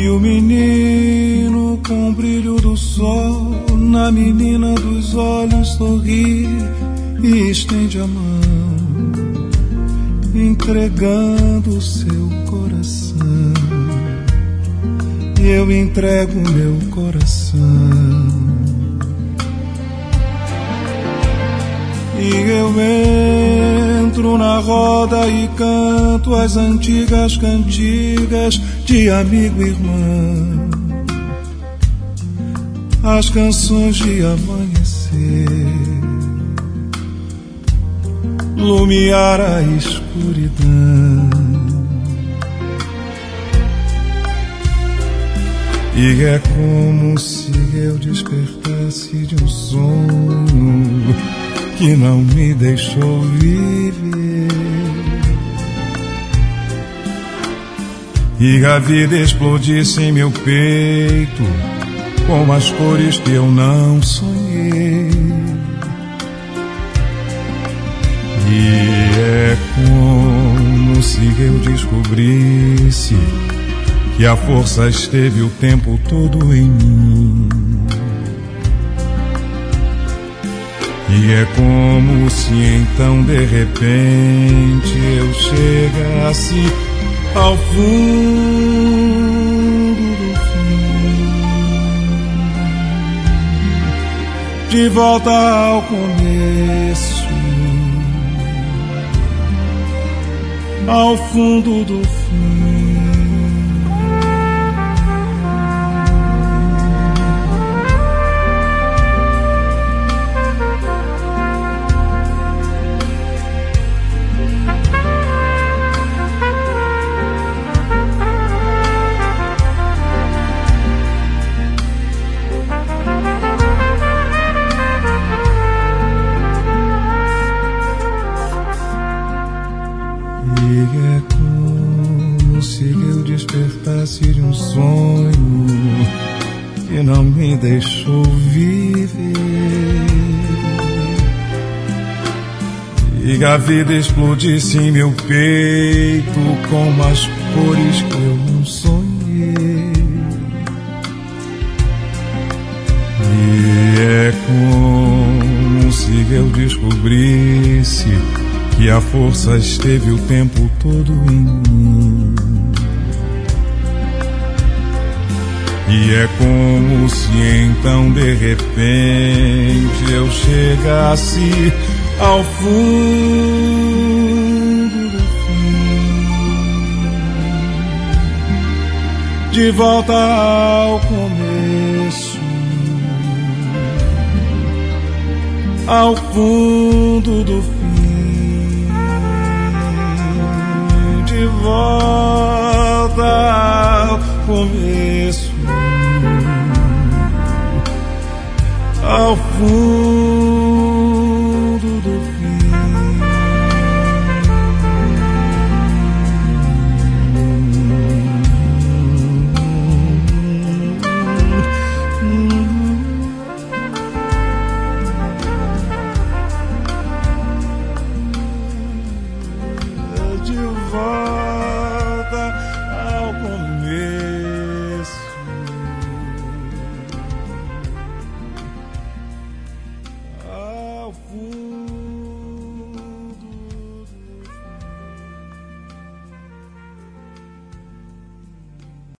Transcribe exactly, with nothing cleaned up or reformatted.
E o menino com o brilho do sol na menina dos olhos sorri e estende a mão, entregando o seu coração. E eu entrego meu coração. E eu entro na roda e canto as antigas cantigas de amigo e irmão, as canções de amanhecer, lumiar a escuridão. E é como se eu despertasse de um sonho que não me deixou viver, e a vida explodisse em meu peito com as cores que eu não sonhei. E é como se eu descobrisse que a força esteve o tempo todo em mim. E é como se então de repente eu chegasse ao fundo do fim, de volta ao começo, ao fundo do fim. De um sonho que não me deixou viver, e a vida explodisse em meu peito com as cores que eu não sonhei. E é como se eu descobrisse que a força esteve o tempo todo em mim. E é como se então de repente eu chegasse ao fundo do fim, de volta ao começo, ao fundo do fim, de volta ao começo, ao fundo.